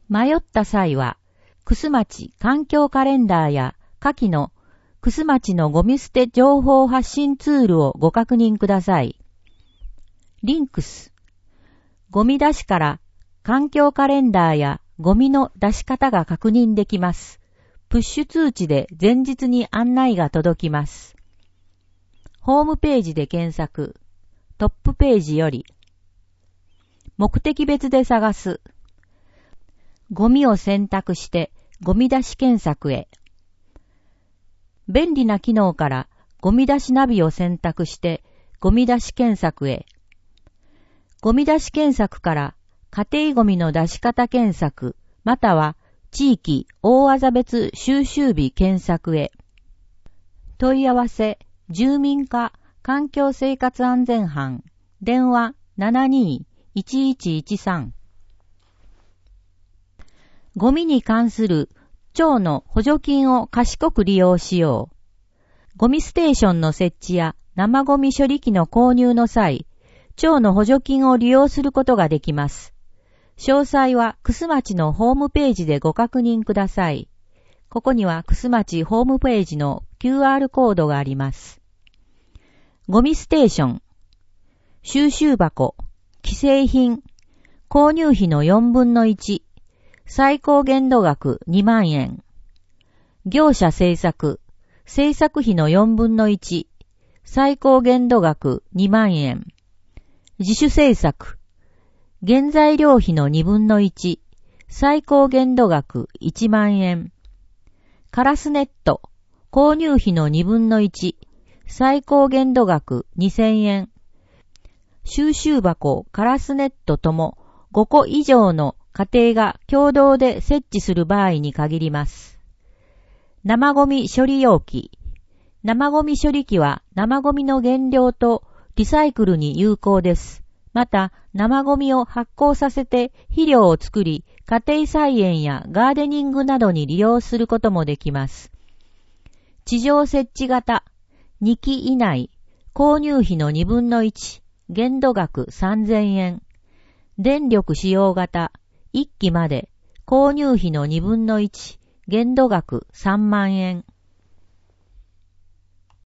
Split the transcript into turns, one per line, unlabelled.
迷った際は、くすまち環境カレンダーや下記のくすまちのゴミ捨て情報発信ツールをご確認ください。リンクス。ゴミ出しから環境カレンダーやゴミの出し方が確認できます。プッシュ通知で前日に案内が届きます。ホームページで検索。トップページより。目的別で探す。ゴミを選択してゴミ出し検索へ。便利な機能からゴミ出しナビを選択してゴミ出し検索へ。ゴミ出し検索から家庭ゴミの出し方検索または地域大技別収集日検索へ。問い合わせ住民課環境生活安全班電話 72-1113 ゴミに関する町の補助金を賢く利用しよう。ゴミステーションの設置や生ゴミ処理機の購入の際、町の補助金を利用することができます。詳細はくすまちのホームページでご確認ください。ここにはくすまちホームページの QR コードがあります。ゴミステーション、収集箱、既製品、購入費の4分の1、最高限度額2万円。業者制作、制作費の4分の1、最高限度額2万円。自主制作、原材料費の2分の1、最高限度額1万円。カラスネット、購入費の2分の1、最高限度額2000円。収集箱、カラスネットとも5個以上の家庭が共同で設置する場合に限ります。生ゴミ処理容器。生ゴミ処理機は生ゴミの原料とリサイクルに有効です。また、生ゴミを発酵させて肥料を作り、家庭菜園やガーデニングなどに利用することもできます。地上設置型。2期以内。購入費の2分の1。限度額3000円。電力使用型。1期まで。購入費の2分の1。限度額3万円。